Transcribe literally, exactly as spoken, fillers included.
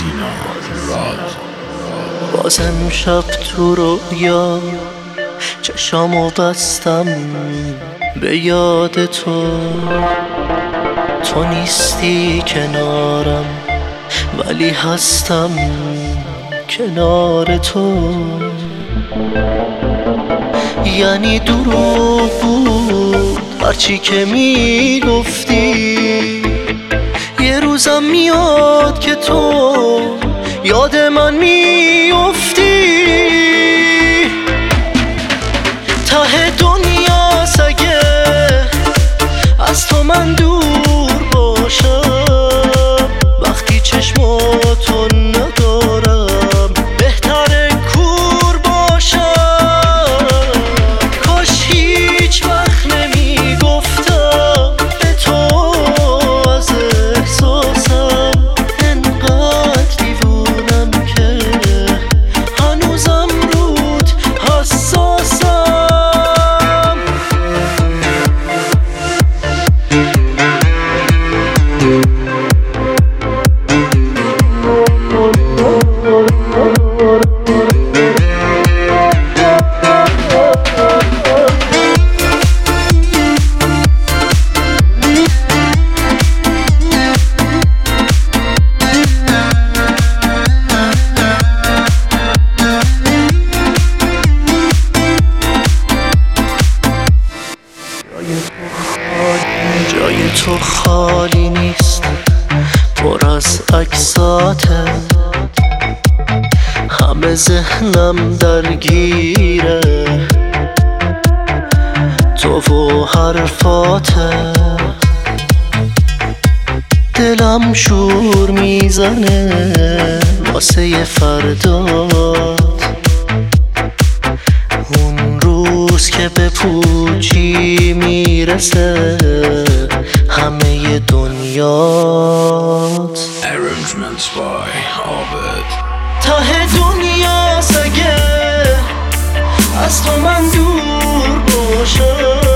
سینا راد. باز امشب تو رویا چشامو بستم به یاد تو، تو نیستی کنارم ولی هستم کنار تو. یعنی دروغ بود هرچی که میگفتی، یه روزم میاد که تو یاد من میافتی. ته دنیا سگه از تو من دور باشم، وقتی چشماتو ندارم بهتره کور باشم. کاش هیچ وقت نمیگفتم به تو از احساسم، انقدر دیوونم که هنوزم رود حساسم. جای تو خالی نیست، پر از عکساته، همه ذهنم درگیره تو و حرفاته. دلم شور میزنه واسه فردات، اون روز که به پوچی میرسه همه دنیات. Arrangements by Abed. ته دنیا سگه از تو من دور باشم،